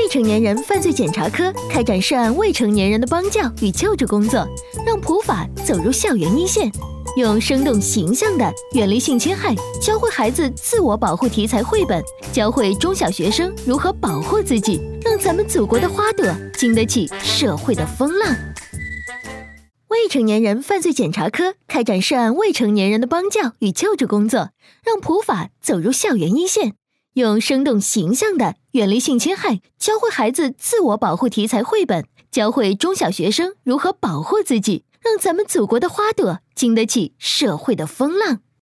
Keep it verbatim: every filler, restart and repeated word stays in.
成年人犯罪检察科开展涉案未成年人的帮教与救助工作，让普法走入校园一线，用生动形象的远离性侵害，教会孩子自我保护题材绘本，教会中小学生如何保护自己，让咱们祖国的花朵经得起社会的风浪。未成年人犯罪检察科开展涉案未成年人的帮教与救助工作，让普法走入校园一线，用生动形象的远离性侵害，教会孩子自我保护题材绘本，教会中小学生如何保护自己，让咱们祖国的花朵经得起社会的风浪。